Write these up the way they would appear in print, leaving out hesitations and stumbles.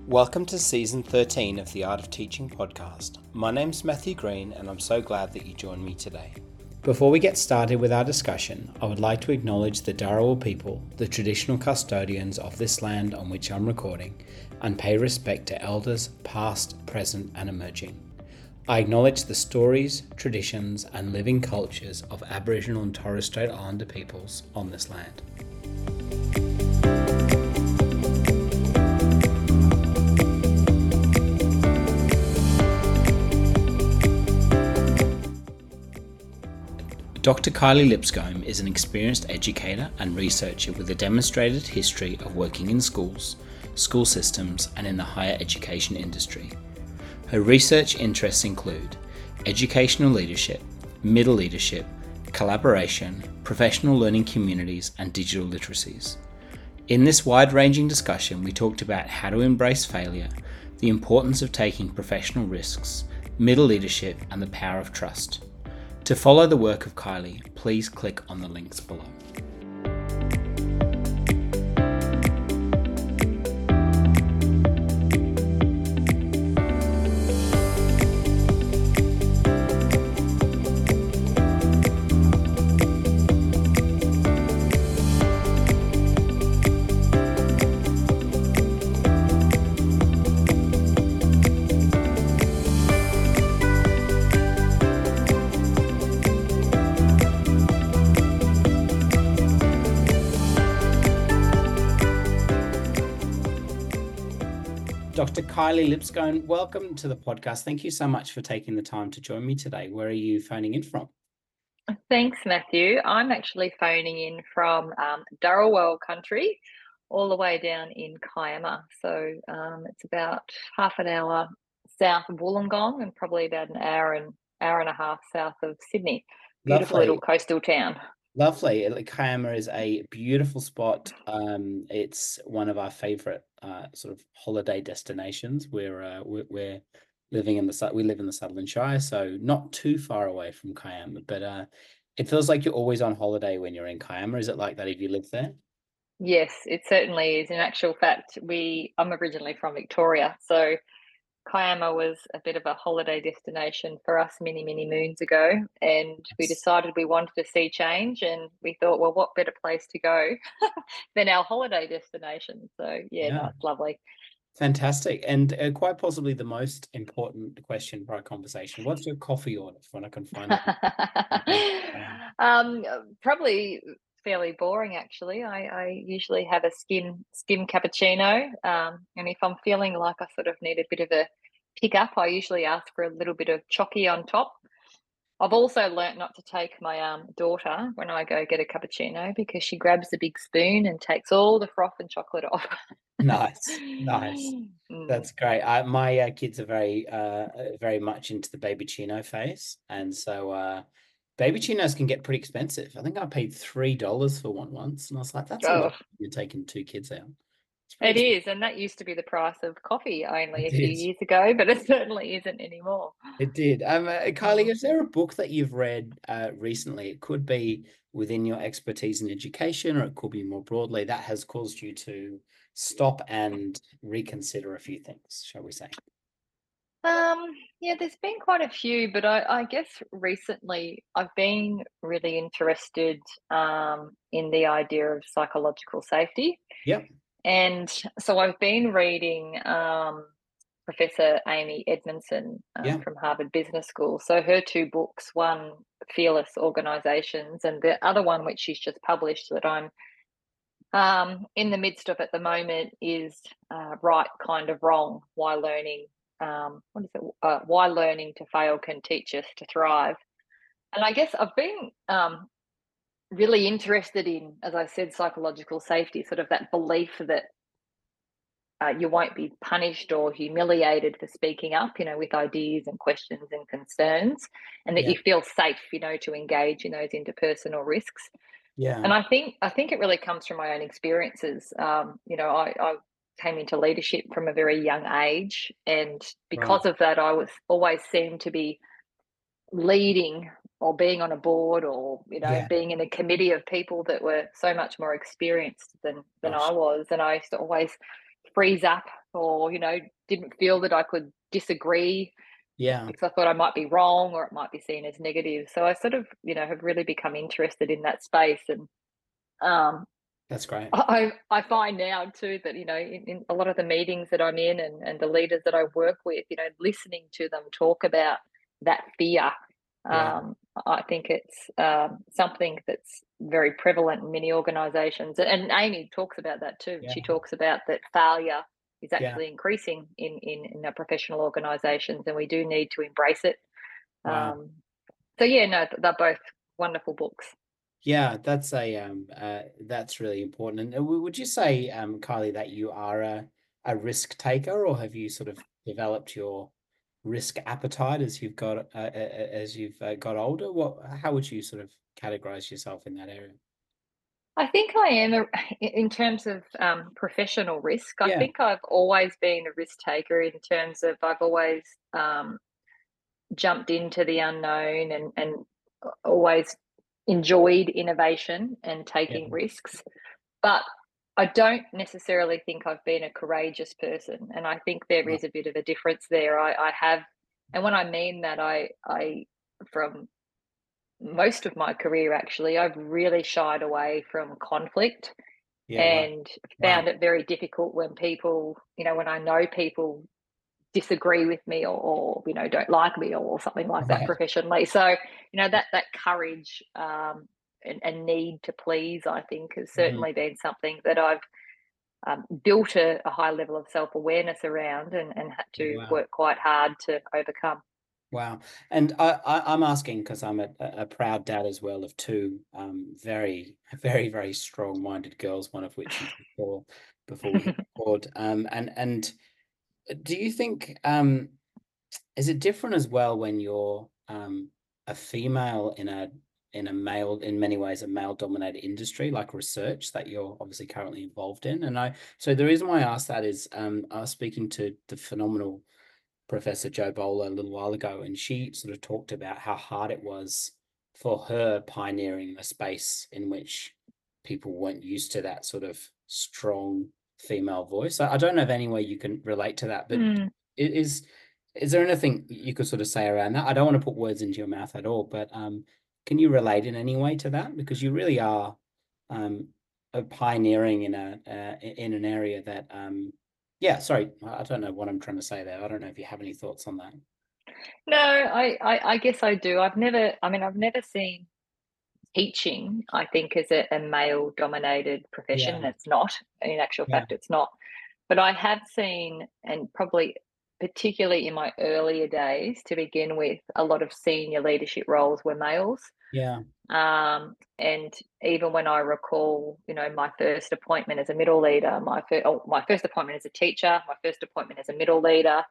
Welcome to Season 13 of the Art of Teaching podcast. My name's Matthew Green and I'm so glad that you joined me today. Before we get started with our discussion, I would like to acknowledge the Dharawal people, the traditional custodians of this land on which I'm recording, and pay respect to elders past, present and emerging. I acknowledge the stories, traditions and living cultures of Aboriginal and Torres Strait Islander peoples on this land. Dr. Kylie Lipscomb is an experienced educator and researcher with a demonstrated history of working in schools, school systems, and in the higher education industry. Her research interests include educational leadership, middle leadership, collaboration, professional learning communities, and digital literacies. In this wide-ranging discussion, we talked about how to embrace failure, the importance of taking professional risks, middle leadership, and the power of trust. To follow the work of Kylie, please click on the links below. Dr. Kylie Lipscomb, welcome to the podcast. Thank you so much for taking the time to join me today. Where are you phoning in from? Thanks, Matthew. I'm actually phoning in from Dharawal country, all the way down in Kiama. So it's about half an hour south of Wollongong and probably about an hour and a half south of Sydney. Beautiful Lovely. little coastal town. Lovely. Kiama is a beautiful spot. It's one of our favourite sort of holiday destinations. We're living in we live in the Sutherland Shire, so not too far away from Kiama. But it feels like you're always on holiday when you're in Kiama. Is it like that if you live there? Yes, it certainly is. In actual fact, I'm originally from Victoria, so Kiama was a bit of a holiday destination for us many, many moons ago, and we decided we wanted to see change, and we thought, well, what better place to go than our holiday destination? So, yeah, no, Yeah. it's lovely. Fantastic. And quite possibly the most important question for our conversation. What's your coffee order when I can find it? um, Probably fairly boring, actually. I usually have a skim cappuccino, and if I'm feeling like I sort of need a bit of a pick up, I usually ask for a little bit of chocky on top. I've also learnt not to take my daughter when I go get a cappuccino because she grabs the big spoon and takes all the froth and chocolate off. Nice, nice. Mm. That's great. My kids are very much into the baby chino phase, and so baby chinos can get pretty expensive. I think I paid $3 for one once, and I was like, "That's a Oh, lot." You're taking two kids out. It's it pretty is, and that used to be the price of coffee only a few expensive. years ago, but it certainly isn't anymore. It did. Kylie, Mm. is there a book that you've read recently? It could be within your expertise in education, or it could be more broadly, that has caused you to stop and reconsider a few things, shall we say? Yeah, there's been quite a few, but I guess recently I've been really interested in the idea of psychological safety. Yep. And so I've been reading Professor Amy Edmondson Yeah. from Harvard Business School. So her two books, one Fearless Organizations, and the other one, which she's just published that I'm in the midst of at the moment, is Right Kind of Wrong: Why Learning. What is it? Why learning to fail can teach us to thrive. And I guess I've been really interested in, as I said, psychological safety, sort of that belief that you won't be punished or humiliated for speaking up, with ideas and questions and concerns, and that Yeah. you feel safe, to engage in those interpersonal risks. Yeah. And I think it really comes from my own experiences. I came into leadership from a very young age, and Right. because of that, I was always seemed to be leading or being on a board or Yeah. being in a committee of people that were so much more experienced than I Gosh. was, and I used to always freeze up, or didn't feel that I could disagree Yeah, because I thought I might be wrong or it might be seen as negative. So I sort of, have really become interested in that space. And um, that's great. I find now too that, in a lot of the meetings that I'm in, and the leaders that I work with, listening to them talk about that fear, Yeah, I think it's something that's very prevalent in many organizations. And Amy talks about that too. yeah, She talks about that failure is yeah. actually increasing in our professional organizations, and we do need to embrace it. Wow. Um, so yeah, no, they're both wonderful books. Yeah, that's really important. And would you say, Kylie, that you are a risk taker, or have you sort of developed your risk appetite as you've got older? How would you sort of categorize yourself in that area? I think I am in terms of professional risk. I Yeah, think I've always been a risk taker in terms of I've always jumped into the unknown, and always enjoyed innovation and yeah, taking risks. But I don't necessarily think I've been a courageous person, and I think there right, is a bit of a difference there. I have, and when I mean that, I from most of my career actually, I've really shied away from conflict, yeah, wow, and wow, found it very difficult when people, when I know people disagree with me, or don't like me, or something like that right, professionally. So that courage, and need to please, I think, has mhm, certainly been something that I've built a high level of self-awareness around, and had yeah, to wow. work quite hard to overcome. Wow. And I'm asking because I'm a proud dad as well of two very, very, very strong-minded girls, one of which you just saw before we hit record. And do you think is it different as well when you're a female in a male, in many ways, a male-dominated industry like research that you're obviously currently involved in? And so the reason why I asked that is I was speaking to the phenomenal Professor Jo Bowler a little while ago, and she sort of talked about how hard it was for her pioneering a space in which people weren't used to that sort of strong female voice. I don't know if any way you can relate to that, but Mm. is there anything you could sort of say around that? I don't want to put words into your mouth at all, but can you relate in any way to that? Because you really are um, a pioneering in an area that yeah, sorry, I don't know what I'm trying to say there. I don't know if you have any thoughts on that. No, I guess I do. I've never seen teaching, I think, as a male dominated profession. Yeah, It's not. In actual yeah, fact, it's not. But I have seen, and probably particularly in my earlier days to begin with, a lot of senior leadership roles were males. yeah, And even when I recall, my first appointment as a middle leader, my first appointment as a teacher, my first appointment as a middle leader,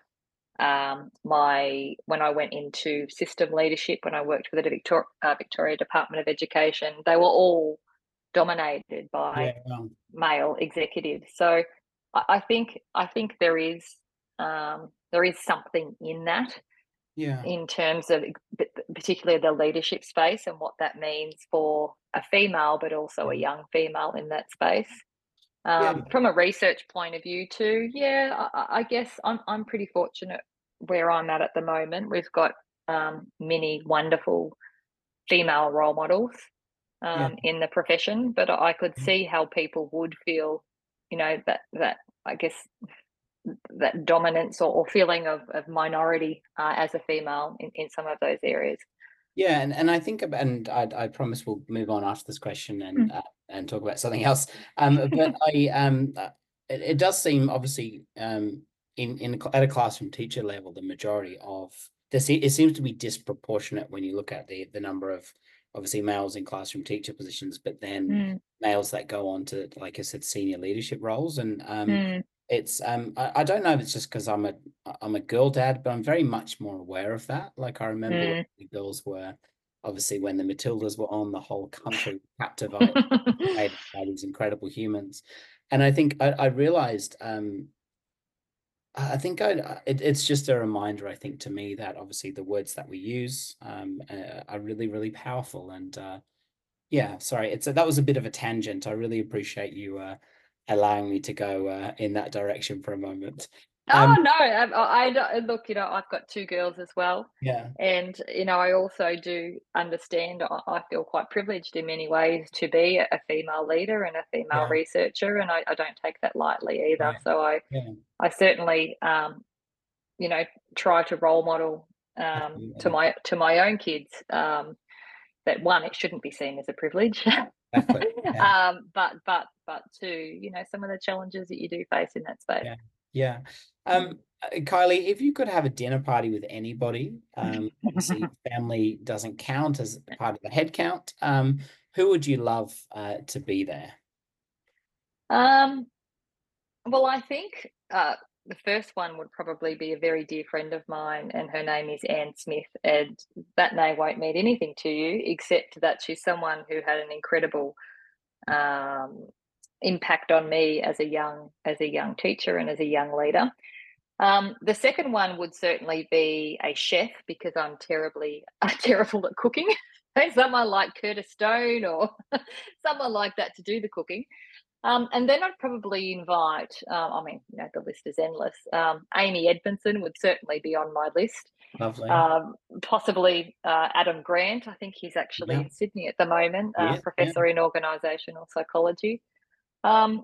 my when I went into system leadership, when I worked with the Victoria Department of Education, they were all dominated yeah, by male executives. So I think there is something in that, yeah, in terms of particularly the leadership space and what that means for a female, but also a yeah, young female in that space. yeah, From a research point of view, too, yeah, I guess I'm pretty fortunate where I'm at the moment. We've got many wonderful female role models yeah, in the profession, but I could see how people would feel, that I guess that dominance, or feeling of minority as a female in some of those areas. yeah. And I think about, and I promise we'll move on after this question and talk about something else. But it does seem obviously at a classroom teacher level, the majority of this it seems to be disproportionate when you look at the number of obviously males in classroom teacher positions, but then Mm, males that go on to, like I said, senior leadership roles. And mm, it's I don't know if it's just because I'm a girl dad, but I'm very much more aware of that. Like I remember when mm. the girls were obviously when the Matildas were on, the whole country was captivated by these incredible humans. And I think I realized I think it's just a reminder, I think, to me that obviously the words that we use are really, really powerful. And yeah, sorry, that was a bit of a tangent. I really appreciate you allowing me to go in that direction for a moment. Oh no, look, I've got two girls as well, Yeah, and I also do understand. I feel quite privileged in many ways to be a female leader and a female yeah, researcher, and I don't take that lightly either. right. So Yeah, I certainly you know try to role model to absolutely. my own kids that one, it shouldn't be seen as a privilege. Exactly. Yeah, But two, some of the challenges that you do face in that space. yeah, yeah. Kylie, if you could have a dinner party with anybody, obviously family doesn't count as part of the head count. Who would you love to be there? um, well, I think the first one would probably be a very dear friend of mine, and her name is Anne Smith. And that name won't mean anything to you, except that she's someone who had an incredible um, impact on me as a young teacher and as a young leader. The second one would certainly be a chef because I'm terribly terrible at cooking. Someone like Curtis Stone or someone like that to do the cooking. And then I'd probably invite, I mean, the list is endless. Amy Edmondson would certainly be on my list. Lovely. Possibly Adam Grant. I think he's actually Yeah, in Sydney at the moment, yeah, yeah, professor in organisational psychology. Um,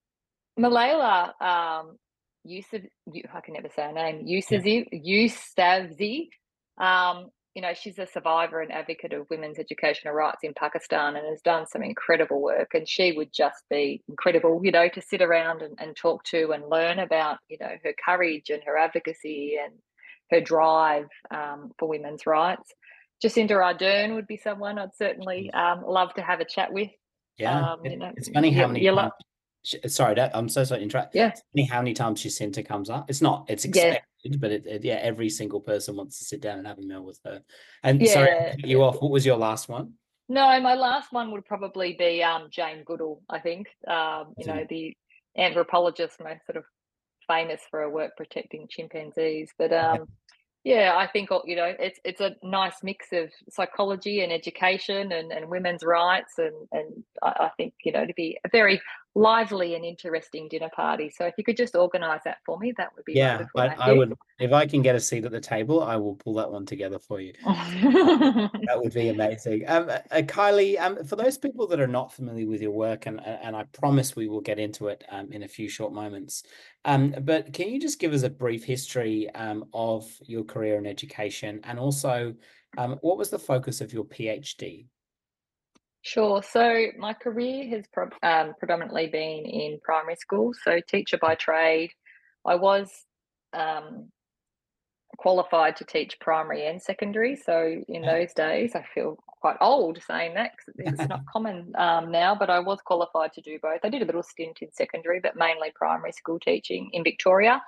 Malala Yusuf, I can never say her name, yeah. Yousafzai. She's a survivor and advocate of women's educational rights in Pakistan and has done some incredible work. And she would just be incredible, to sit around and talk to and learn about, her courage and her advocacy and her drive for women's rights. Jacinda Ardern would be someone I'd certainly love to have a chat with. Yeah. It's funny how many You times. love, Sorry, I'm so sorry to interrupt. yeah, It's funny how many times Jacinta comes up. It's yeah, expected, but yeah, every single person wants to sit down and have a meal with her. And sorry, I yeah. cut you off. What was your last one? No, my last one would probably be Jane Goodall. I think the anthropologist, most sort of famous for her work protecting chimpanzees. But Yeah. yeah, I think it's a nice mix of psychology and education and women's rights, and I think to be a very lively and interesting dinner party. So if you could just organise that for me, that would be Yeah, wonderful, I Matthew. would, if I can get a seat at the table, I will pull that one together for you. That would be amazing. Kylie, for those people that are not familiar with your work, and I promise we will get into it in a few short moments, but can you just give us a brief history of your career in education, and also what was the focus of your PhD? Sure. So my career has predominantly been in primary school, so teacher by trade. I was um, qualified to teach primary and secondary. So in Yeah. those days, I feel quite old saying that because it's not common now, but I was qualified to do both. I did a little stint in secondary, but mainly primary school teaching in Victoria.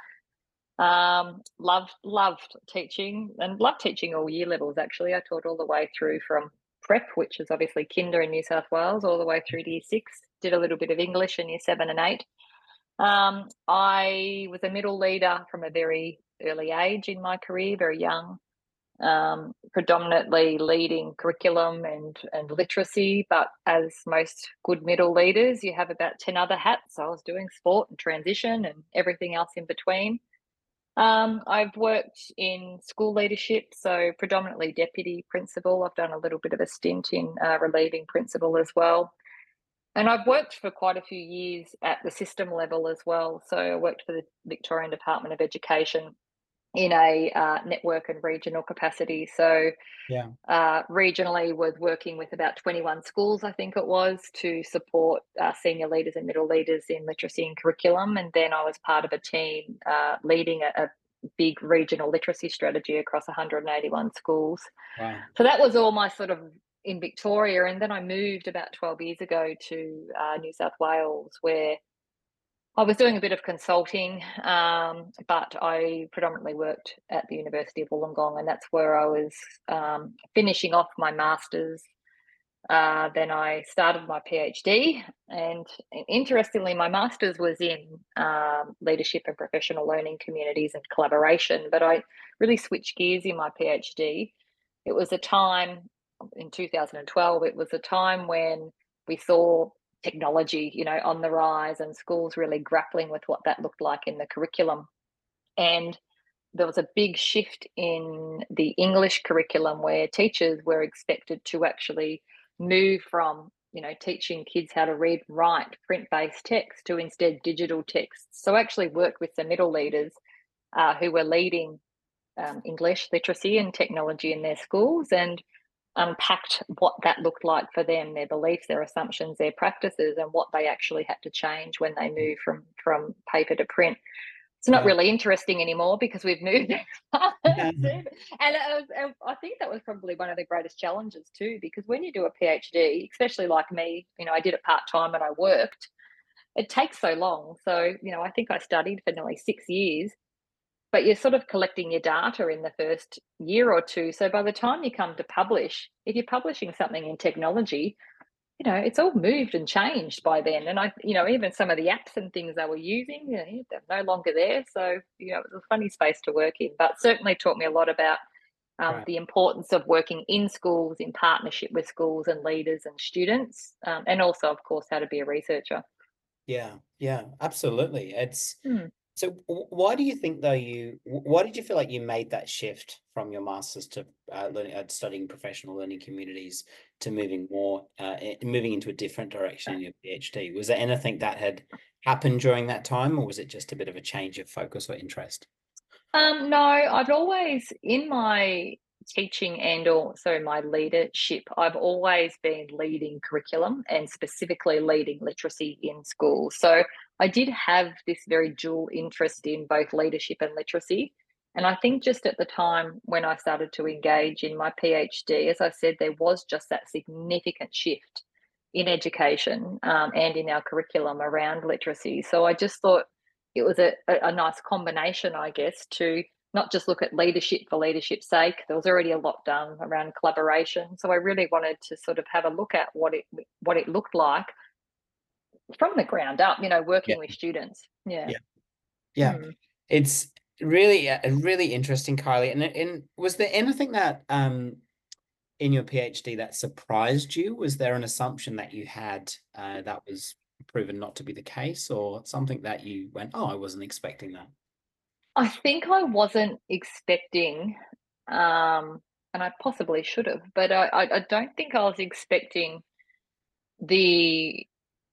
Loved teaching and loved teaching all year levels. Actually, I taught all the way through from prep, which is obviously kinder in New South Wales, all the way through to year six. Did a little bit of English in year 7 and 8. I was a middle leader from a very early age in my career, very young, predominantly leading curriculum and literacy. But as most good middle leaders, you have about 10 other hats. So I was doing sport and transition and everything else in between. I've worked in school leadership, so predominantly deputy principal. I've done a little bit of a stint in relieving principal as well. And I've worked for quite a few years at the system level as well. So I worked for the Victorian Department of Education in a network and regional capacity. So Yeah. regionally was working with about 21 schools, I think it was, to support senior leaders and middle leaders in literacy and curriculum. And then I was part of a team leading a big regional literacy strategy across 181 schools. Wow. So that was all my sort of in Victoria. And then I moved about 12 years ago to New South Wales, where I was doing a bit of consulting, but I predominantly worked at the University of Wollongong, and that's where I was finishing off my master's. Then I started my PhD, and interestingly, my master's was in leadership and professional learning communities and collaboration, but I really switched gears in my PhD. It was a time in 2012, it was a time when we saw technology, on the rise, and schools really grappling with what that looked like in the curriculum. And there was a big shift in the English curriculum where teachers were expected to actually move from, teaching kids how to read and write print-based text to instead digital text. So I actually worked with the middle leaders who were leading English literacy and technology in their schools, and unpacked what that looked like for them, their beliefs, their assumptions, their practices, and what they actually had to change when they moved from paper to print. It's not Yeah. really interesting anymore because we've moved. Yeah. And I think that was probably one of the greatest challenges too, because when you do a PhD, especially like me, I did it part time and I worked. It takes so long. So, I think I studied for nearly 6 years, but you're sort of collecting your data in the first year or two. So by the time you come to publish, if you're publishing something in technology, it's all moved and changed by then. And even some of the apps and things they were using, they're no longer there. So, it was a funny space to work in, but certainly taught me a lot about Right. the importance of working in schools, in partnership with schools and leaders and students, and also, of course, how to be a researcher. Yeah. Yeah. Absolutely. It's Hmm. so. Why do you think though why did you feel like you made that shift from your masters to learning, studying professional learning communities to moving into a different direction in your PhD? Was there anything that had happened during that time, or was it just a bit of a change of focus or interest? No, I've always, in my teaching and also my leadership, I've always been leading curriculum and specifically leading literacy in schools. So I did have this very dual interest in both leadership and literacy. And I think just at the time when I started to engage in my PhD, as I said, there was just that significant shift in education and in our curriculum around literacy. So I just thought it was a nice combination, I guess, to not just look at leadership for leadership's sake. There was already a lot done around collaboration, so I really wanted to sort of have a look at what it looked like from the ground up. Yeah. Working with students. Yeah. Yeah. Yeah. Hmm. It's really interesting, Kylie. And was there anything that in your PhD that surprised you? Was there an assumption that you had that was proven not to be the case, or something that you went, "Oh, I wasn't expecting that"? I think I wasn't expecting, and I possibly should have, but I don't think I was expecting the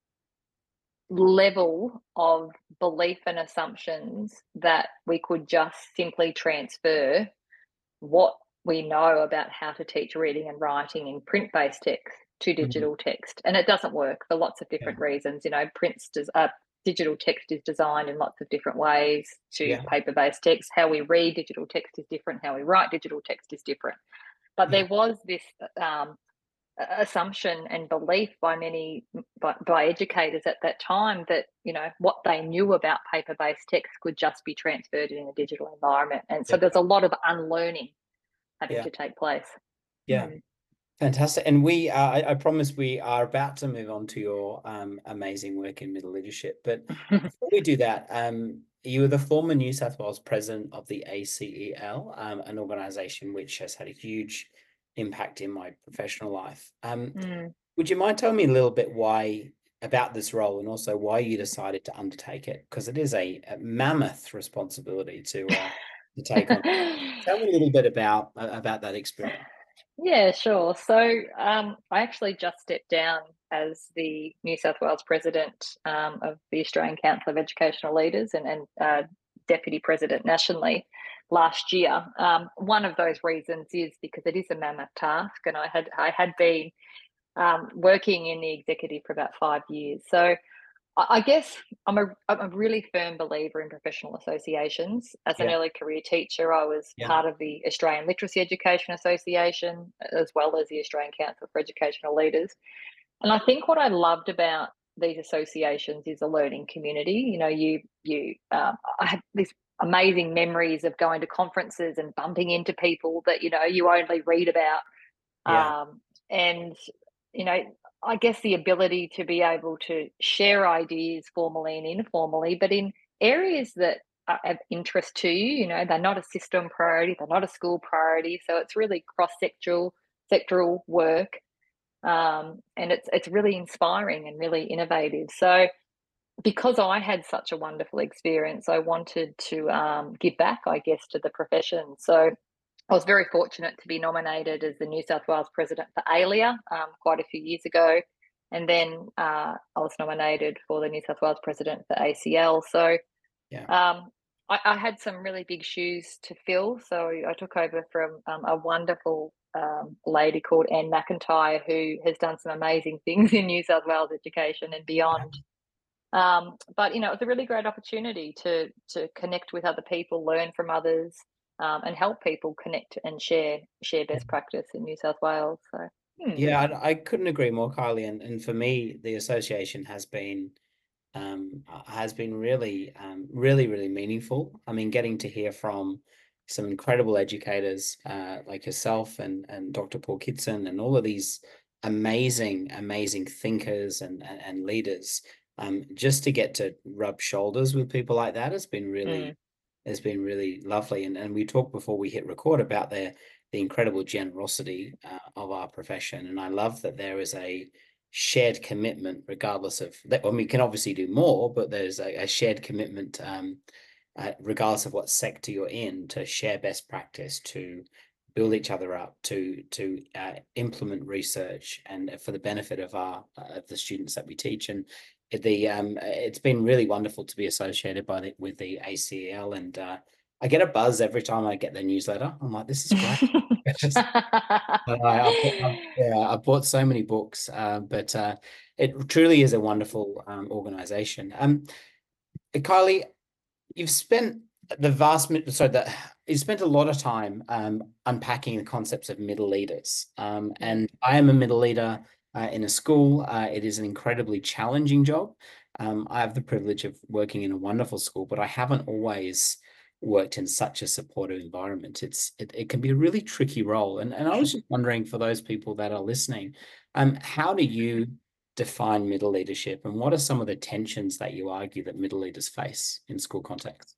level of belief and assumptions that we could just simply transfer what we know about how to teach reading and writing in print-based text to Mhm. digital text. And it doesn't work for lots of Yeah. different reasons. Digital text is designed in lots of different ways to Yeah. paper-based text. How we read digital text is different. How we write digital text is different. But Yeah. there was this um, assumption and belief by many by educators at that time that what they knew about paper-based text could just be transferred in a digital environment, and so Yeah. there's a lot of unlearning having Yeah. to take place. Yeah. Mm. Fantastic. And we are, I promise we are about to move on to your amazing work in middle leadership. But before we do that, you were the former New South Wales president of the ACEL, an organization which has had a huge impact in my professional life. Mm. Would you mind telling me a little bit why about this role, and also why you decided to undertake it? Because it is a mammoth responsibility to take on. Tell me a little bit about that experience. Yeah, sure. So I actually just stepped down as the New South Wales president of the Australian Council of Educational Leaders and deputy president nationally last year. One of those reasons is because it is a mammoth task, and I had been working in the executive for about 5 years. So I guess I'm a really firm believer in professional associations. As an Yeah. early career teacher, I was Yeah. part of the Australian Literacy Education Association, as well as the Australian Council for Educational Leaders. And I think what I loved about these associations is a learning community. I have these amazing memories of going to conferences and bumping into people that you only read about, Yeah. and you know I guess the ability to be able to share ideas formally and informally, but in areas that are of interest to they're not a system priority, they're not a school priority, so it's really cross sectoral work. And it's really inspiring and really innovative. So because I had such a wonderful experience, I wanted to give back, I guess, to the profession. So I was very fortunate to be nominated as the New South Wales president for ALIA quite a few years ago. And then I was nominated for the New South Wales president for ACL. So Yeah. I had some really big shoes to fill. So I took over from a wonderful lady called Anne McIntyre, who has done some amazing things in New South Wales education and beyond. But it was a really great opportunity to connect with other people, learn from others, and help people connect and share best practice in New South Wales. So, Yeah, I couldn't agree more, Kylie. And for me, the association has been really, really meaningful. I mean, getting to hear from some incredible educators like yourself and Dr. Paul Kitson and all of these amazing thinkers and leaders. Just to get to rub shoulders with people like that mm, has been really lovely. And we talked before we hit record about the incredible generosity of our profession. And I love that there is a shared commitment, regardless of that. Well, we can obviously do more, but there's a shared commitment, regardless of what sector you're in, to share best practice, to build each other up, to implement research, and for the benefit of the students that we teach. And it's been really wonderful to be associated with the ACL, and I get a buzz every time I get their newsletter. I'm like, this is great. I bought so many books, but it truly is a wonderful organization. Kylie, you've spent you've spent a lot of time unpacking the concepts of middle leaders. And I am a middle leader in a school. It is an incredibly challenging job. I have the privilege of working in a wonderful school, but I haven't always worked in such a supportive environment. It can be a really tricky role. And I was just wondering, for those people that are listening, how do you define middle leadership, and what are some of the tensions that you argue that middle leaders face in school context?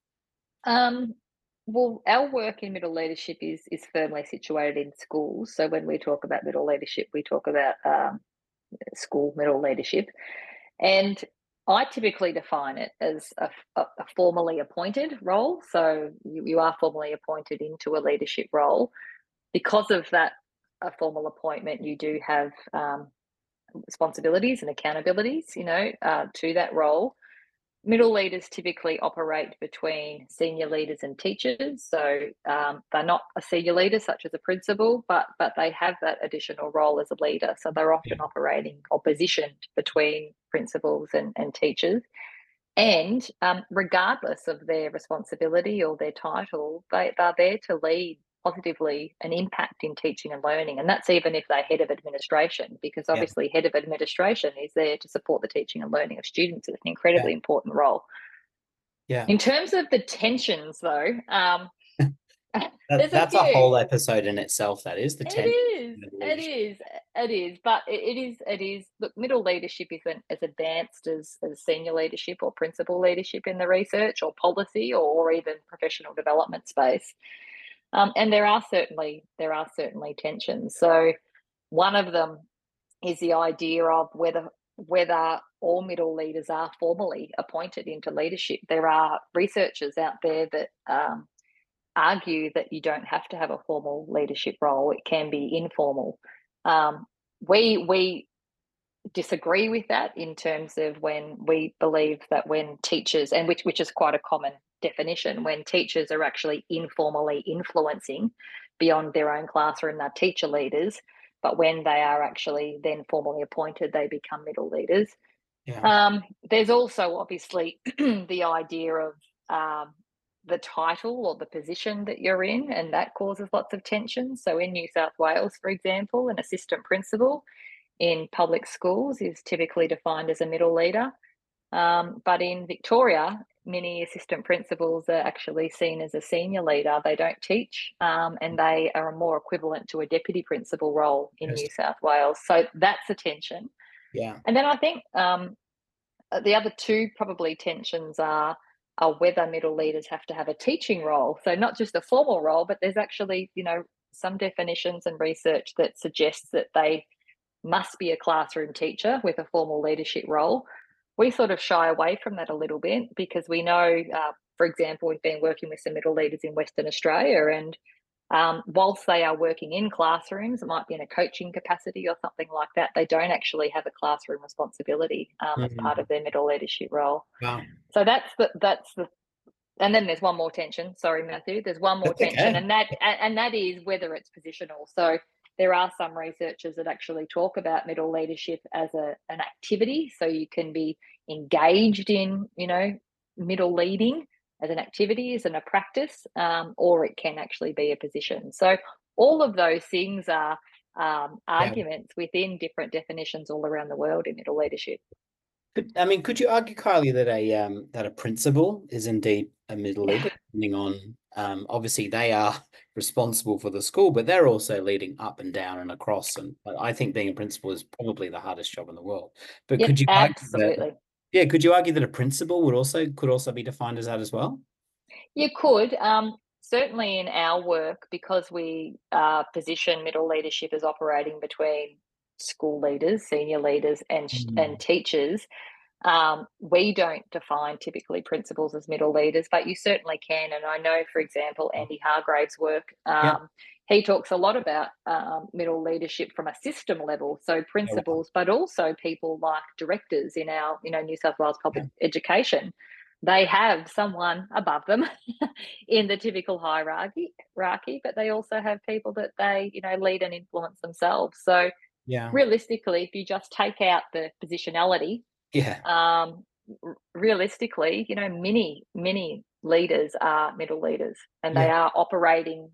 um, well, our work in middle leadership is firmly situated in schools. So when we talk about middle leadership, we talk about school middle leadership. And I typically define it as a formally appointed role. So you are formally appointed into a leadership role. Because of that, a formal appointment, you do have responsibilities and accountabilities, to that role. Middle leaders typically operate between senior leaders and teachers. So they're not a senior leader, such as a principal, but they have that additional role as a leader. So they're often operating or positioned between principals and teachers. And regardless of their responsibility or their title, they're there to lead positively an impact in teaching and learning. And that's even if they're head of administration, because Yeah, obviously head of administration is there to support the teaching and learning of students. It's an yeah, incredibly important role. yeah. In terms of the tensions, though, there's a That's a few. whole episode in itself. That is the It tension is. of It leadership. is. It is. But it is. It is. Look, middle leadership isn't as advanced as senior leadership or principal leadership in the research or policy or even professional development space. And there are certainly tensions. So one of them is the idea of whether all middle leaders are formally appointed into leadership. There are researchers out there that argue that you don't have to have a formal leadership role. It can be informal. Um, we disagree with that in terms of when we believe that when teachers, and which is quite a common definition, when teachers are actually informally influencing beyond their own classroom, they're teacher leaders, but when they are actually then formally appointed, they become middle leaders. Yeah, There's also obviously the idea of the title or the position that you're in, and that causes lots of tension. So in New South Wales, for example, an assistant principal in public schools is typically defined as a middle leader. But in Victoria, many assistant principals are actually seen as a senior leader. They don't teach, and they are more equivalent to a deputy principal role in New interesting. South Wales. So that's a tension. Yeah, And then I think the other two probably tensions are whether middle leaders have to have a teaching role. So not just a formal role, but there's actually, some definitions and research that suggests that they must be a classroom teacher with a formal leadership role. We sort of shy away from that a little bit because we know, for example, we've been working with some middle leaders in Western Australia, and whilst they are working in classrooms, it might be in a coaching capacity or something like that, they don't actually have a classroom responsibility as part Mm. of their middle leadership role. Wow. So that's the and then there's one more tension. Sorry, Matthew. There's one more That's tension, okay. and that is whether it's positional. So there are some researchers that actually talk about middle leadership as an activity. So you can be engaged in, middle leading as an activity, as in a practice, or it can actually be a position. So all of those things are Yeah. arguments within different definitions all around the world in middle leadership. Could you argue, Kylie, that a principal is indeed a middle leader, depending on obviously they are responsible for the school, but they're also leading up and down and across. And I think being a principal is probably the hardest job in the world. But Yep, could you argue that, absolutely. yeah, could you argue that a principal could also be defined as that as well? You could. Certainly in our work, because we position middle leadership as operating between school leaders, senior leaders, and Mm. teachers. We don't define typically principals as middle leaders, but you certainly can. And I know, for example, Andy Hargrave's work. Yeah. He talks a lot about middle leadership from a system level, so Yeah. Wow. principals, but also people like directors in our, New South Wales Yeah. public education. They have someone above them in the typical hierarchy, but they also have people that they, lead and influence themselves. So Yeah. realistically, if you just take out the positionality, Yeah. um, realistically, many leaders are middle leaders, and they Yeah. are operating,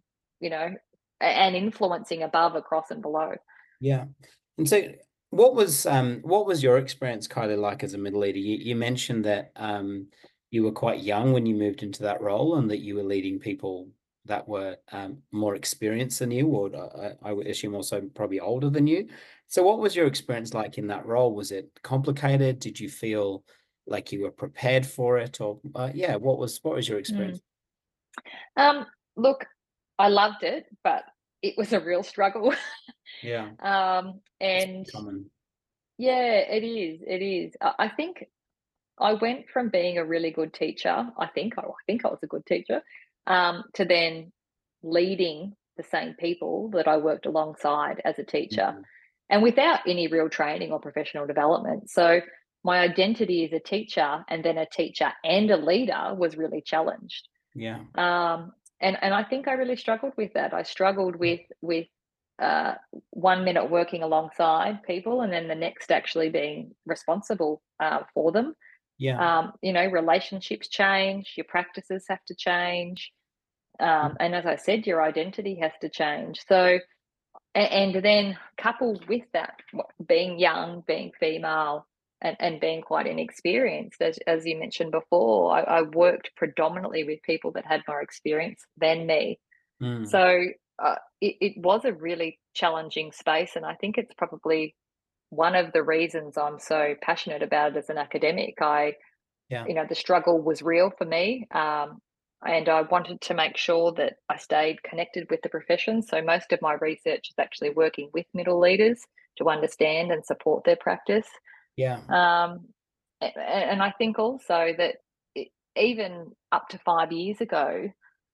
and influencing above, across, and below. Yeah. And so what was your experience, Kylie, like as a middle leader? You mentioned that you were quite young when you moved into that role and that you were leading people that were more experienced than you, or I would assume also probably older than you. So what was your experience like in that role? Was it complicated? Did you feel like you were prepared for it? Or yeah, what was your Mm. experience? Um, Look, I loved it, but it was a real struggle. Yeah, it's And common. yeah, it is. It is. I think I went from being a really good teacher. I think I was a good teacher, to then leading the same people that I worked alongside as a teacher, Mhm. and without any real training or professional development. So my identity as a teacher, and then a teacher and a leader, was really challenged. Yeah. Um, and I think I really struggled with that. I struggled with uh, 1 minute working alongside people, and then the next actually being responsible for them. Yeah. Relationships change, your practices have to change, and as I said, your identity has to change. So, and then coupled with that, being young, being female, and being quite inexperienced, as you mentioned before, I worked predominantly with people that had more experience than me. Mm. So it was a really challenging space, and I think it's probably one of the reasons I'm so passionate about it as an academic. Yeah. The struggle was real for me. And I wanted to make sure that I stayed connected with the profession. So most of my research is actually working with middle leaders to understand and support their practice. Yeah. Um, and I think also that even up to 5 years ago,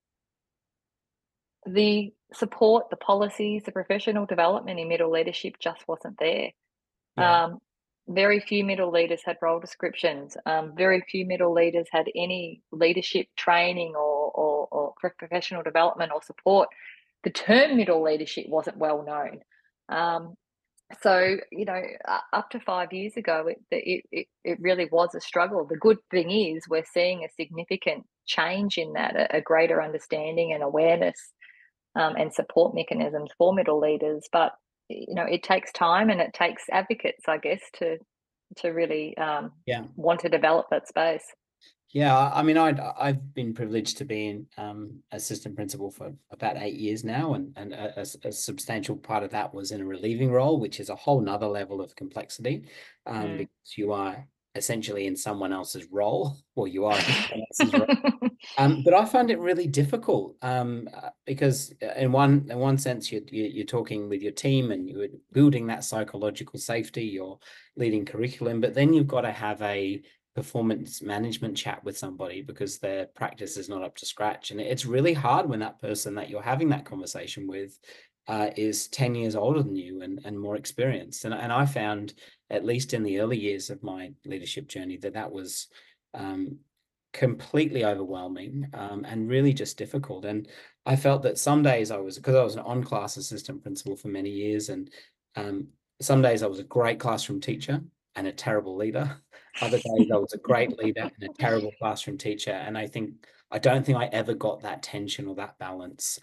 the support, the policies, the professional development in middle leadership just wasn't there. Yeah. Um, Very few middle leaders had role descriptions. Very few middle leaders had any leadership training or professional development or support. The term middle leadership wasn't well known. Um, so, up to 5 years ago, it really was a struggle. The good thing is we're seeing a significant change in that, a greater understanding and awareness, and support mechanisms for middle leaders. But it takes time and it takes advocates, I guess, to really Yeah. want to develop that space. Yeah. I mean, I've been privileged to be in assistant principal for about 8 years now, and a substantial part of that was in a relieving role, which is a whole nother level of complexity, Mm, because you are essentially in someone else's role, or you are in someone else's role. But I find it really difficult because in one sense you're talking with your team and you're building that psychological safety, you're leading curriculum, but then you've got to have a performance management chat with somebody because their practice is not up to scratch, and it's really hard when that person that you're having that conversation with is 10 years older than you and more experienced. And I found, at least in the early years of my leadership journey, that was um, completely overwhelming and really just difficult. And I felt that some days because I was an on-class assistant principal for many years, and um, some days I was a great classroom teacher and a terrible leader. Other days I was a great leader and a terrible classroom teacher. And I don't think I ever got that tension or that balance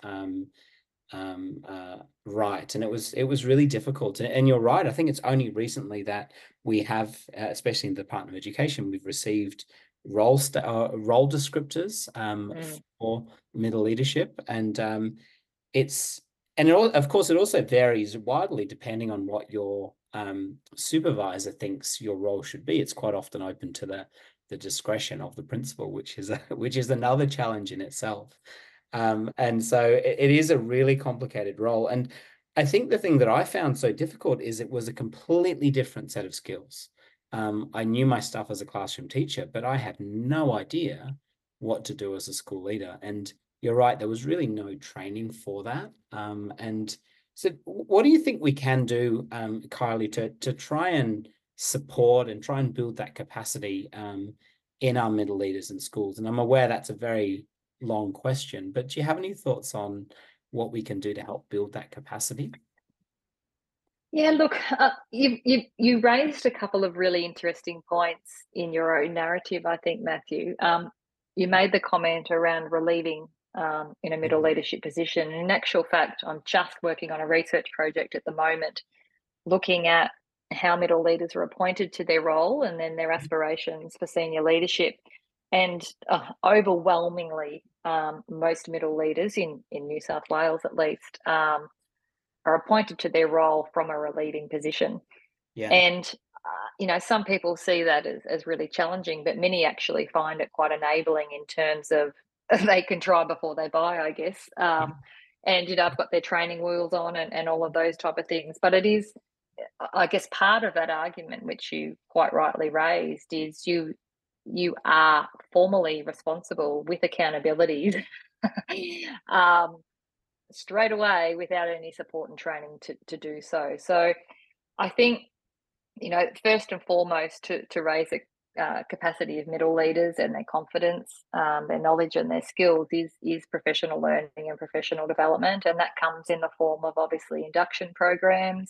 right. And it was really difficult. And you're right. I think it's only recently that we have, especially in the Department of Education, we've received role descriptors for middle leadership, and it's and of course it also varies widely depending on what your supervisor thinks your role should be. It's quite often open to the discretion of the principal, which is another challenge in itself. And so it is a really complicated role. And I think the thing that I found so difficult is it was a completely different set of skills. I knew my stuff as a classroom teacher, but I had no idea what to do as a school leader. And you're right, there was really no training for that. And so what do you think we can do, Kylie, to try and support and try and build that capacity in our middle leaders in schools? And I'm aware that's a very long question, but do you have any thoughts on what we can do to help build that capacity? Yeah, look, you raised a couple of really interesting points in your own narrative, I think, Matthew. You made the comment around relieving in a middle leadership position. In actual fact, I'm just working on a research project at the moment, looking at how middle leaders are appointed to their role and then their aspirations for senior leadership. And overwhelmingly, most middle leaders in New South Wales, at least, are appointed to their role from a relieving position. Yeah. And, some people see that as really challenging, but many actually find it quite enabling in terms of they can try before they buy, I guess. And, I've got their training wheels on and all of those type of things. But it is, I guess, part of that argument, which you quite rightly raised, is you are formally responsible with accountabilities um, straight away without any support and training to do so. So I think, first and foremost, to raise the capacity of middle leaders and their confidence, their knowledge and their skills is professional learning and professional development. And that comes in the form of obviously induction programs,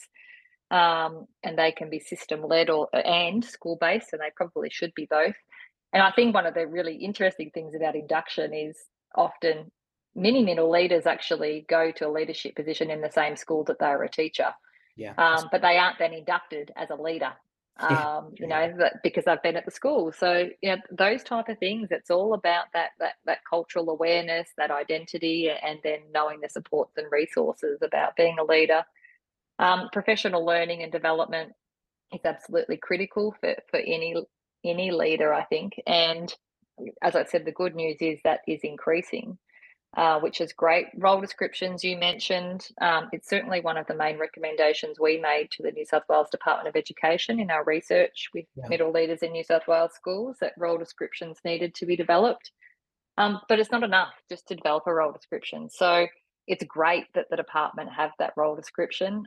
and they can be system led and school based, and they probably should be both. And I think one of the really interesting things about induction is often many middle leaders actually go to a leadership position in the same school that they were a teacher, Yeah. but they aren't then inducted as a leader. Yeah. Because I've been at the school. So, those type of things. It's all about that cultural awareness, that identity, and then knowing the supports and resources about being a leader. Professional learning and development is absolutely critical for any leader, I think. And as I said, the good news is that is increasing, which is great. Role descriptions you mentioned. It's certainly one of the main recommendations we made to the New South Wales Department of Education in our research with Yeah. middle leaders in New South Wales schools, that role descriptions needed to be developed. But it's not enough just to develop a role description. So it's great that the department have that role description.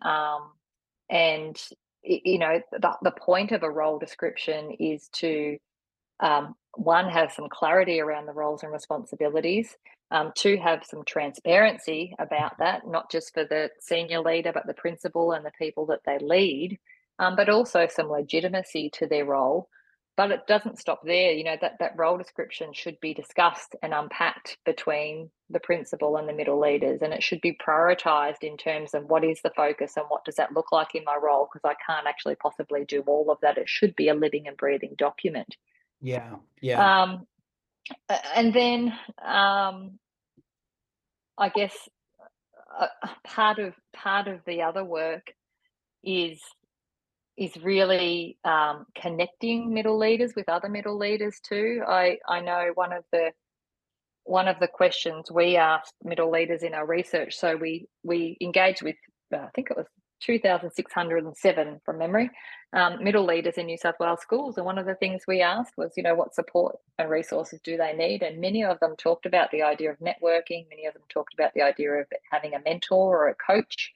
And the point of a role description is to one, have some clarity around the roles and responsibilities. Two, have some transparency about that, not just for the senior leader, but the principal and the people that they lead, but also some legitimacy to their role. But it doesn't stop there. That role description should be discussed and unpacked between the principal and the middle leaders, and it should be prioritised in terms of what is the focus and what does that look like in my role, because I can't actually possibly do all of that. It should be a living and breathing document. Yeah. Yeah. Um, and then I guess part of the other work is is really connecting middle leaders with other middle leaders too. I know one of the questions we asked middle leaders in our research. So we engaged with I think it was 2,607 from memory middle leaders in New South Wales schools, and one of the things we asked was, what support and resources do they need? And many of them talked about the idea of networking. Many of them talked about the idea of having a mentor or a coach,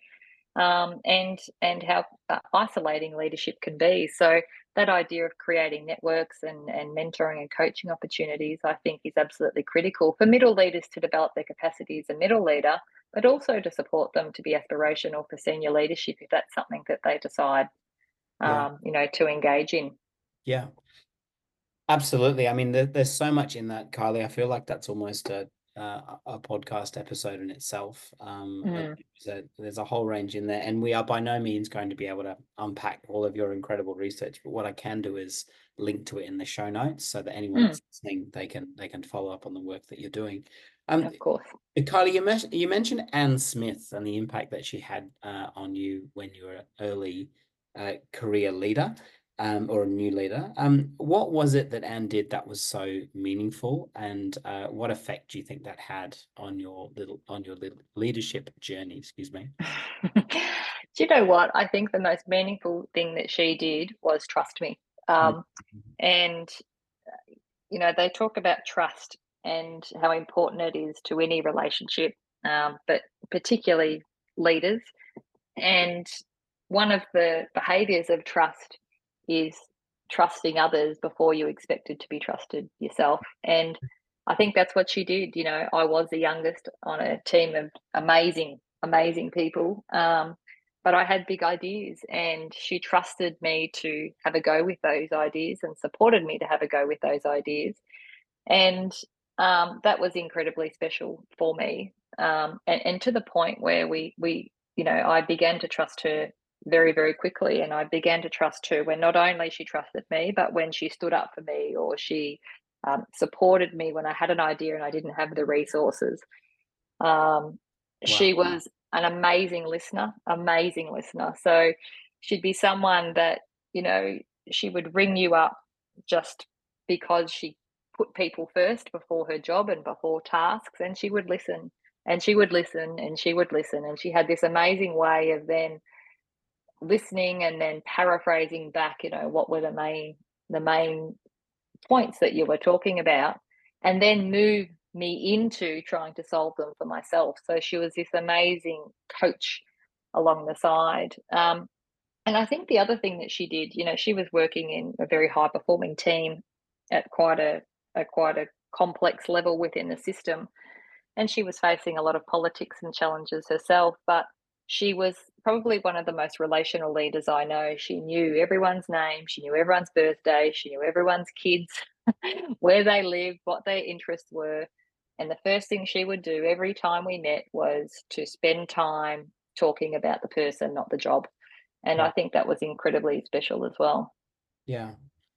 and how isolating leadership can be. So that idea of creating networks and mentoring and coaching opportunities, I think, is absolutely critical for middle leaders to develop their capacity as a middle leader, but also to support them to be aspirational for senior leadership if that's something that they decide, Yeah. to engage in. Yeah. Absolutely. I mean, there's so much in that, Kylie. I feel like that's almost a podcast episode in itself. Mm, There's a whole range in there, and we are by no means going to be able to unpack all of your incredible research. But what I can do is link to it in the show notes so that anyone that's listening, they can follow up on the work that you're doing. of course. Kylie, you mentioned Anne Smith and the impact that she had on you when you were an early career leader. Or a new leader. What was it that Anne did that was so meaningful, and what effect do you think that had on your little leadership journey? Excuse me. Do you know what? I think the most meaningful thing that she did was trust me. Mm. And they talk about trust and how important it is to any relationship, but particularly leaders. And one of the behaviors of trust is trusting others before you expected to be trusted yourself. And I think that's what she did. I was the youngest on a team of amazing, amazing people. But I had big ideas, and she trusted me to have a go with those ideas and supported me to have a go with those ideas. And that was incredibly special for me. And to the point where I began to trust her very, very quickly. And I began to trust her when not only she trusted me, but when she stood up for me, or she supported me when I had an idea and I didn't have the resources. She Wow. was an amazing listener, amazing listener. So she'd be someone that, she would ring you up just because she put people first before her job and before tasks, and she would listen and she would listen and she would listen. And she had this amazing way of then listening and then paraphrasing back, what were the main points that you were talking about, and then move me into trying to solve them for myself. So she was this amazing coach along the side. And I think the other thing that she did, she was working in a very high performing team at quite a complex level within the system, and she was facing a lot of politics and challenges herself. But she was probably one of the most relational leaders I know. She knew everyone's name, she knew everyone's birthday, she knew everyone's kids, where they lived, what their interests were. And the first thing she would do every time we met was to spend time talking about the person, not the job. And Yeah. I think that was incredibly special as well. Yeah.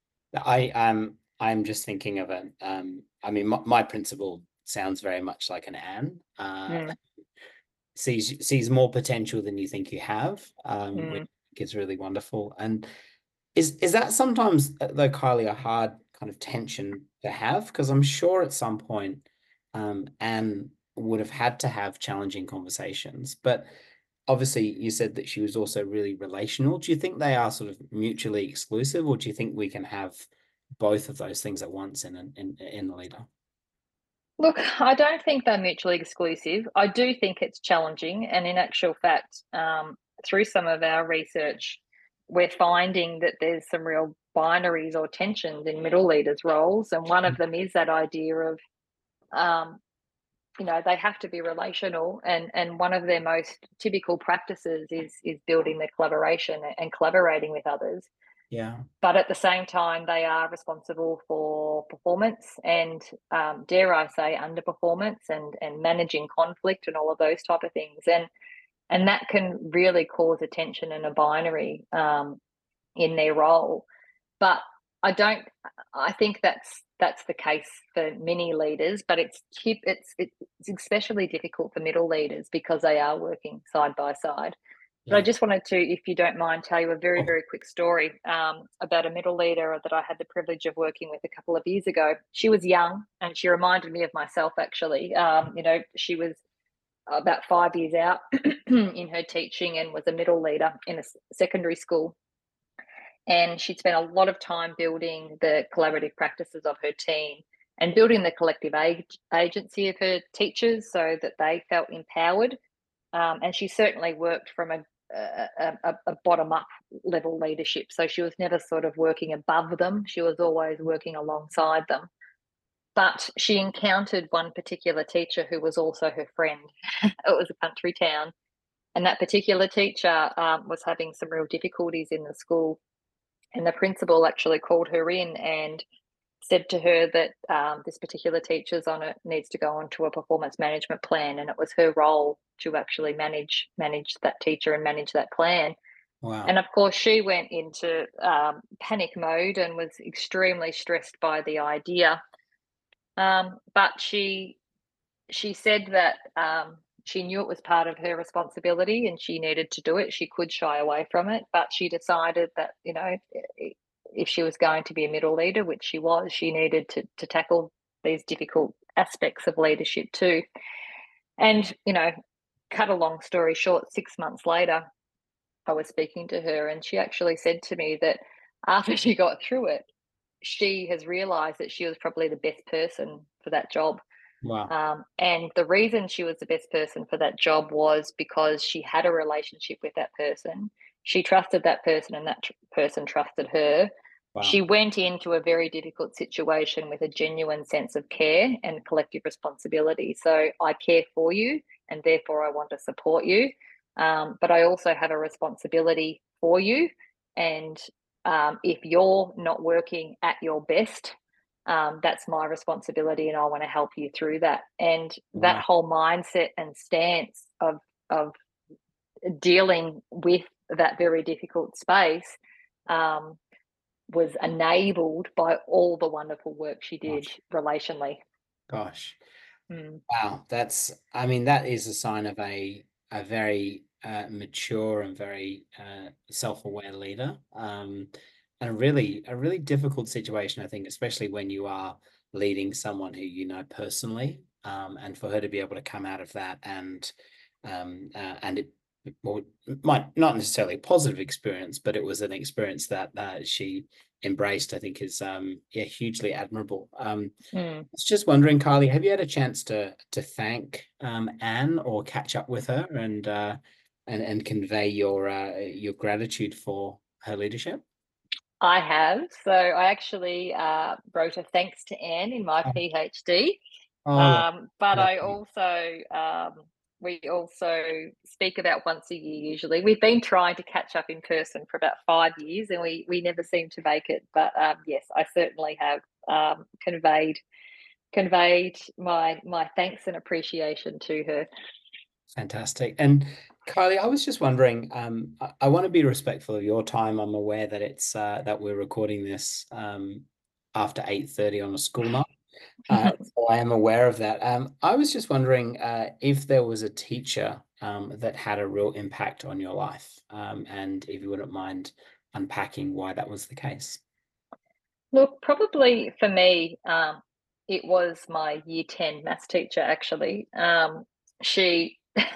I'm just thinking of it. I mean, my principal sounds very much like an Anne. Mm, Sees more potential than you think you have, which mm. is really wonderful. And is that sometimes, though, Kylie, a hard kind of tension to have? Because I'm sure at some point, Anne would have had to have challenging conversations, but obviously you said that she was also really relational. Do you think they are sort of mutually exclusive, or do you think we can have both of those things at once in a leader? Look, I don't think they're mutually exclusive. I do think it's challenging. And in actual fact, through some of our research, we're finding that there's some real binaries or tensions in middle leaders' roles. And one of them is that idea of, um, they have to be relational. And one of their most typical practices is building their collaboration and collaborating with others. Yeah. But at the same time, they are responsible for performance and, dare I say, underperformance and managing conflict and all of those type of things. And that can really cause a tension and a binary in their role. But I don't. I think that's the case for many leaders, but it's especially difficult for middle leaders because they are working side by side. But I Yeah. just wanted to, if you don't mind, tell you a very, Oh, very quick story about a middle leader that I had the privilege of working with a couple of years ago. She was young and she reminded me of myself, actually. She was about 5 years out in her teaching and was a middle leader in a secondary school. And she'd spent a lot of time building the collaborative practices of her team and building the collective agency of her teachers so that they felt empowered. And she certainly worked from a bottom up level leadership. So she was never sort of working above them, she was always working alongside them. But she encountered one particular teacher who was also her friend. It was a country town. And that particular teacher was having some real difficulties in the school. And the principal actually called her in and said to her that this particular teacher's on it needs to go onto a performance management plan, and it was her role to actually manage that teacher and manage that plan. wow. And of course, she went into panic mode and was extremely stressed by the idea. But she said that she knew it was part of her responsibility and she needed to do it. She could shy away from it, but she decided that, if she was going to be a middle leader, which she was, she needed to tackle these difficult aspects of leadership too. And, cut a long story short, 6 months later, I was speaking to her and she actually said to me that after she got through it, she has realized that she was probably the best person for that job. Wow. And the reason she was the best person for that job was because she had a relationship with that person. She trusted that person, and that person trusted her. Wow. She went into a very difficult situation with a genuine sense of care and collective responsibility. So, I care for you, and therefore I want to support you. But I also have a responsibility for you. And if you're not working at your best, that's my responsibility and I want to help you through that. And that Wow. whole mindset and stance of dealing with that very difficult space um, was enabled by all the wonderful work she did Gosh. relationally. Gosh. Mm. Wow. I mean, that is a sign of a very mature and very self-aware leader. And a really difficult situation, I think, especially when you are leading someone who you know personally. And for her to be able to come out of that and it well, might not necessarily a positive experience, but it was an experience that she embraced, I think is yeah, hugely admirable. Mm. I was just wondering, Kylie, have you had a chance to thank Anne or catch up with her and convey your gratitude for her leadership? I have. So I actually wrote a thanks to Anne in my Oh, PhD. oh, But I lovely. also, we also speak about once a year usually. We've been trying to catch up in person for about 5 years and we never seem to make it. But yes, I certainly have conveyed my thanks and appreciation to her. Fantastic. And Kylie, I was just wondering, I want to be respectful of your time. I'm aware that it's that we're recording this after 8:30 on a school night. So I am aware of that. I was just wondering if there was a teacher that had a real impact on your life, and if you wouldn't mind unpacking why that was the case. Look, probably for me, it was my year 10 maths teacher, actually. She,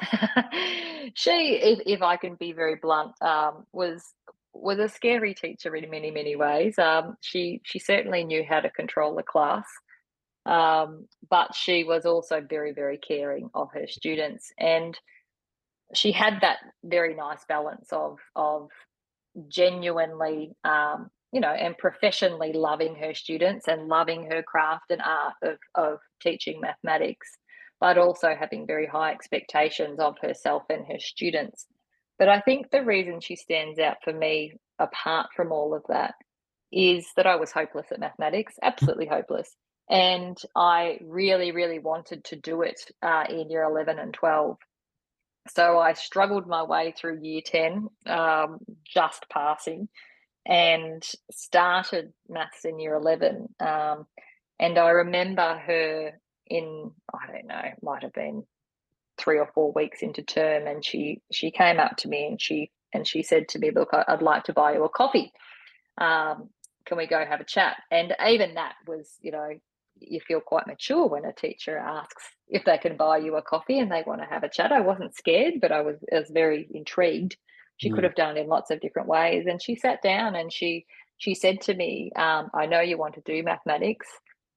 if I can be very blunt, was a scary teacher in many, many ways. She certainly knew how to control the class, but she was also very, very caring of her students. And she had that very nice balance of genuinely, and professionally loving her students and loving her craft and art of teaching mathematics, but also having very high expectations of herself and her students. But I think the reason she stands out for me, apart from all of that, is that I was hopeless at mathematics, absolutely hopeless. And I really, really wanted to do it in year 11 and 12. So I struggled my way through year 10, just passing, and started maths in year 11. And I remember her in, I don't know, might have been 3 or 4 weeks into term, and she came up to me and she said to me, "Look, I'd like to buy you a coffee. Um, can we go have a chat?" And even that was, you feel quite mature when a teacher asks if they can buy you a coffee and they want to have a chat. I wasn't scared, but I was very intrigued. She could Mm. have done it in lots of different ways. And she sat down and she said to me, "I know you want to do mathematics,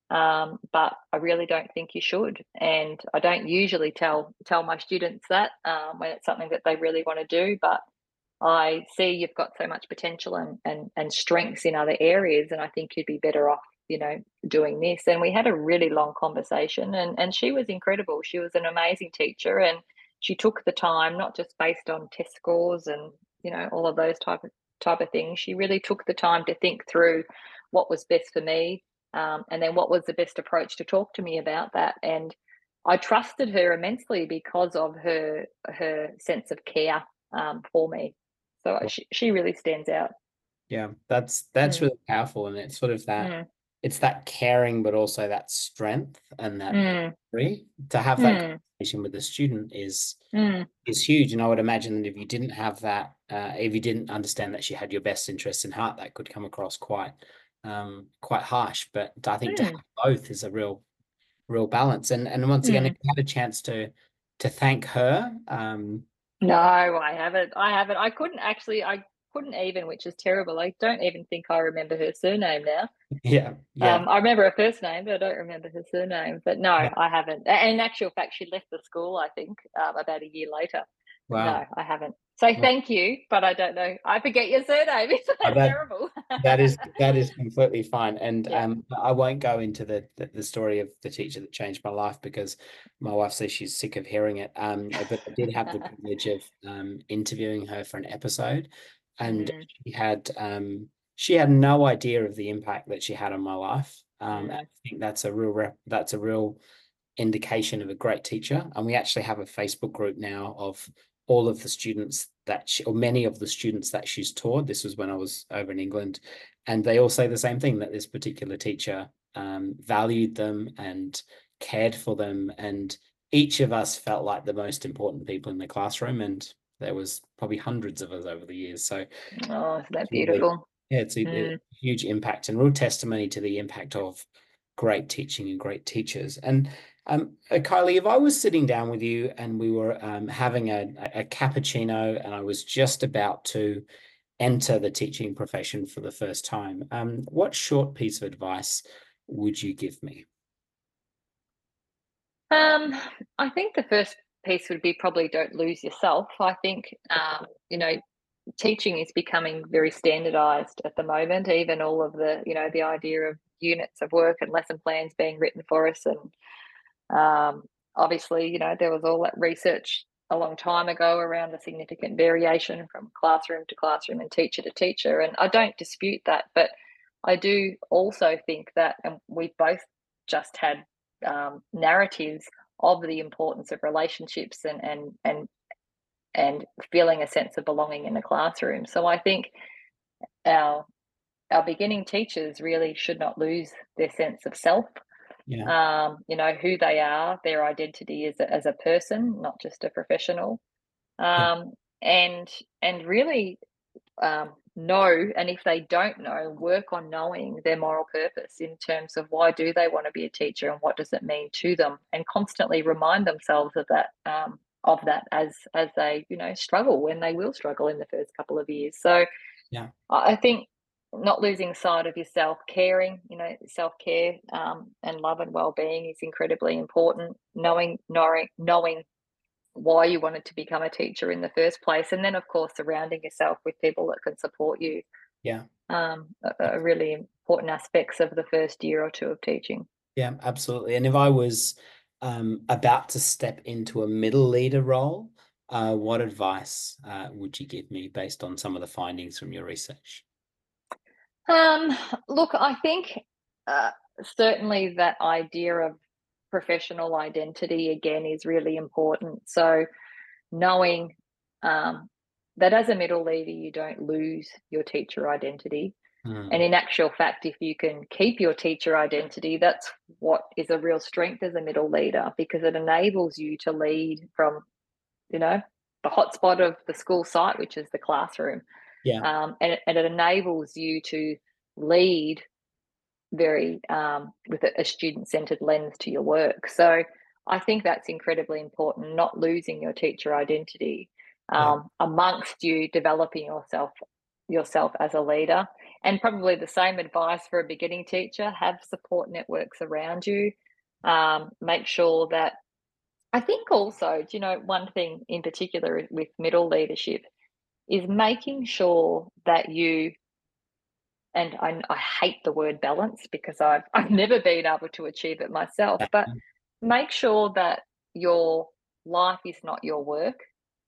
but I really don't think you should." And I don't usually tell my students that when it's something that they really want to do, but I see you've got so much potential and strengths in other areas, and I think you'd be better off, doing this. And we had a really long conversation, and she was incredible. She was an amazing teacher, and she took the time, not just based on test scores and all of those type of things. She really took the time to think through what was best for me, and then what was the best approach to talk to me about that. And I trusted her immensely because of her sense of care for me. So she really stands out. Yeah, that's Mm, really powerful, and it's sort of that mm, it's that caring, but also that strength and that mm, bravery to have that mm, conversation with the student mm, is huge. And I would imagine that if you didn't have that, if you didn't understand that she had your best interests in heart, that could come across quite harsh. But I think to have mm, both is a real balance. And once again, if mm. you had a chance to thank her, No, I haven't. I haven't. I couldn't even, which is terrible. I don't even think I remember her surname now. yeah, yeah, I remember her first name, but I don't remember her surname. But no, yeah. I haven't. And in actual fact, she left the school, I think, about a year later. But Wow. no, I haven't. So Well, thank you, but I don't know. I forget your surname. It's that terrible. that is completely fine, and Yeah. I won't go into the story of the teacher that changed my life because my wife says she's sick of hearing it. But I did have the privilege of interviewing her for an episode, and Mm, she had no idea of the impact that she had on my life. And I mm, think that's a real indication of a great teacher. And we actually have a Facebook group now of all of the students or many of the students that she's taught. This was when I was over in England, and they all say the same thing, that this particular teacher valued them and cared for them, and each of us felt like the most important people in the classroom. And there was probably hundreds of us over the years. So oh, isn't that really, beautiful? yeah, it's a Mm. huge impact and real testimony to the impact of great teaching and great teachers. And Kylie, if I was sitting down with you and we were having a cappuccino and I was just about to enter the teaching profession for the first time, what short piece of advice would you give me? Um, I think the first piece would be probably don't lose yourself. I think, teaching is becoming very standardized at the moment. Even all of the idea of units of work and lesson plans being written for us. And obviously, there was all that research a long time ago around the significant variation from classroom to classroom and teacher to teacher. And I don't dispute that, but I do also think that, and we both just had narratives of the importance of relationships and feeling a sense of belonging in the classroom. So I think our our beginning teachers really should not lose their sense of self, Yeah, who they are, their identity as a person, not just a professional, yeah, um, and and really know, and if they don't know, work on knowing their moral purpose in terms of why do they want to be a teacher and what does it mean to them, and constantly remind themselves of that. As they struggle, when they will struggle in the first couple of years. So yeah, I think not losing sight of yourself, caring, self care, and love and well being is incredibly important. Knowing why you wanted to become a teacher in the first place, and then of course surrounding yourself with people that can support you. yeah. Are really important aspects of the first year or two of teaching. Yeah, absolutely. And if I was about to step into a middle leader role, what advice would you give me based on some of the findings from your research? Um, Look, I think uh, certainly that idea of professional identity again is really important. So knowing um, that as a middle leader, you don't lose your teacher identity. And in actual fact, if you can keep your teacher identity, that's what is a real strength as a middle leader, because it enables you to lead from, the hotspot of the school site, which is the classroom. Yeah. And it enables you to lead very with a student-centered lens to your work. So I think that's incredibly important, not losing your teacher identity amongst you developing yourself as a leader. And probably the same advice for a beginning teacher: have support networks around you. Make sure that, I think also, one thing in particular with middle leadership is making sure that you, and I hate the word balance because I've never been able to achieve it myself, but make sure that your life is not your work,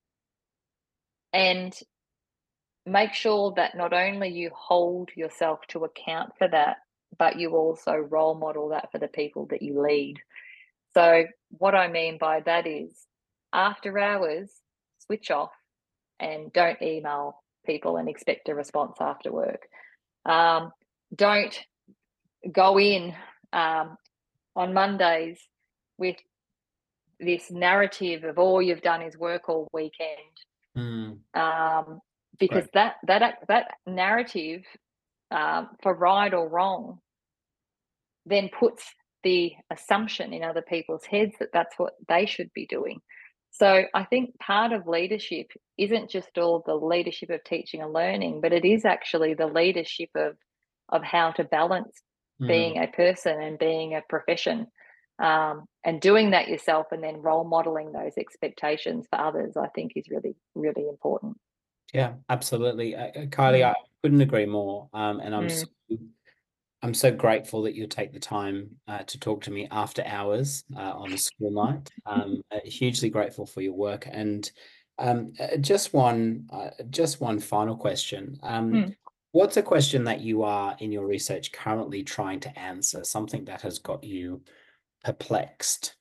and make sure that not only you hold yourself to account for that, but you also role model that for the people that you lead. So what I mean by that is, after hours, switch off and don't email people and expect a response after work. Don't go in on Mondays with this narrative of all you've done is work all weekend, because Right. that narrative, for right or wrong, then puts the assumption in other people's heads that that's what they should be doing. So I think part of leadership isn't just all the leadership of teaching and learning, but it is actually the leadership of how to balance being a person and being a profession, and doing that yourself, and then role modeling those expectations for others, I think is really, really important. Yeah, absolutely. Kylie, Mm, I couldn't agree more. And mm, I'm so grateful that you take the time to talk to me after hours on a school night. Hugely grateful for your work. And just one final question. mm. What's a question that you are in your research currently trying to answer? Something that has got you perplexed?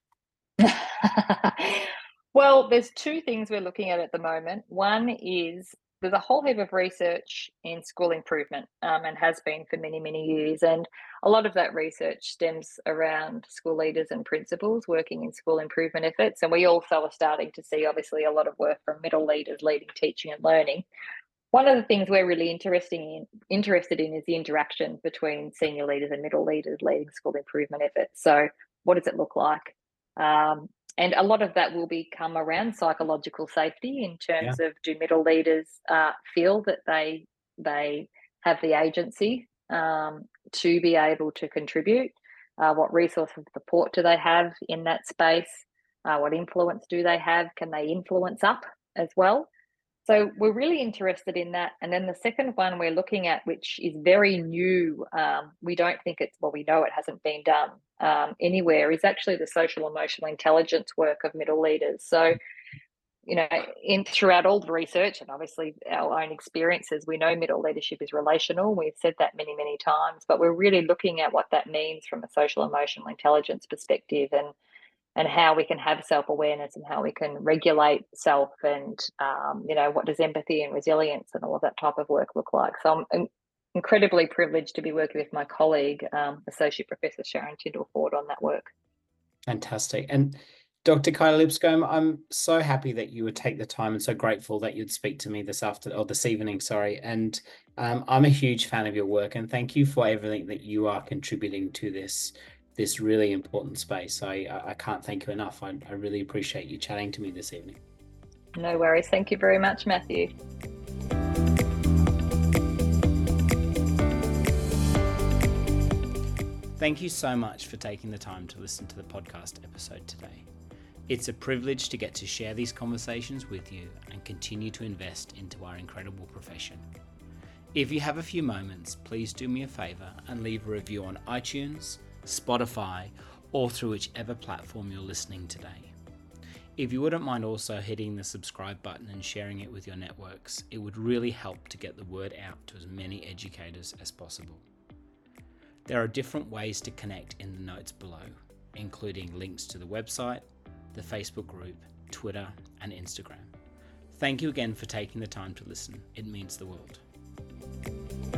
Well, there's two things we're looking at the moment. One is there's a whole heap of research in school improvement, and has been for many, many years. And a lot of that research stems around school leaders and principals working in school improvement efforts. And we also are starting to see, obviously, a lot of work from middle leaders leading teaching and learning. One of the things we're really interested in is the interaction between senior leaders and middle leaders leading school improvement efforts. So, what does it look like? Um, and a lot of that will become around psychological safety, in Yeah. terms of, do middle leaders feel that they have the agency to be able to contribute? What resources and support do they have in that space? What influence do they have? Can they influence up as well? So we're really interested in that. And then the second one we're looking at, which is very new, we don't think it's, well, we know it hasn't been done anywhere, is actually the social emotional intelligence work of middle leaders. So, in throughout all the research and obviously our own experiences, we know middle leadership is relational. We've said that many, many times, but we're really looking at what that means from a social emotional intelligence perspective, and how we can have self-awareness and how we can regulate self, and what does empathy and resilience and all of that type of work look like. So I'm incredibly privileged to be working with my colleague, Associate Professor Sharon Tyndall-Ford, on that work. Fantastic. And Dr. Kylie Lipscomb, I'm so happy that you would take the time, and so grateful that you'd speak to me this evening, sorry. And I'm a huge fan of your work, and thank you for everything that you are contributing to this really important space. I can't thank you enough. I really appreciate you chatting to me this evening. No worries. Thank you very much, Matthew. Thank you so much for taking the time to listen to the podcast episode today. It's a privilege to get to share these conversations with you and continue to invest into our incredible profession. If you have a few moments, please do me a favor and leave a review on iTunes, Spotify, or through whichever platform you're listening today. If you wouldn't mind also hitting the subscribe button and sharing it with your networks, it would really help to get the word out to as many educators as possible. There are different ways to connect in the notes below, including links to the website, the Facebook group, Twitter, and Instagram. Thank you again for taking the time to listen. It means the world.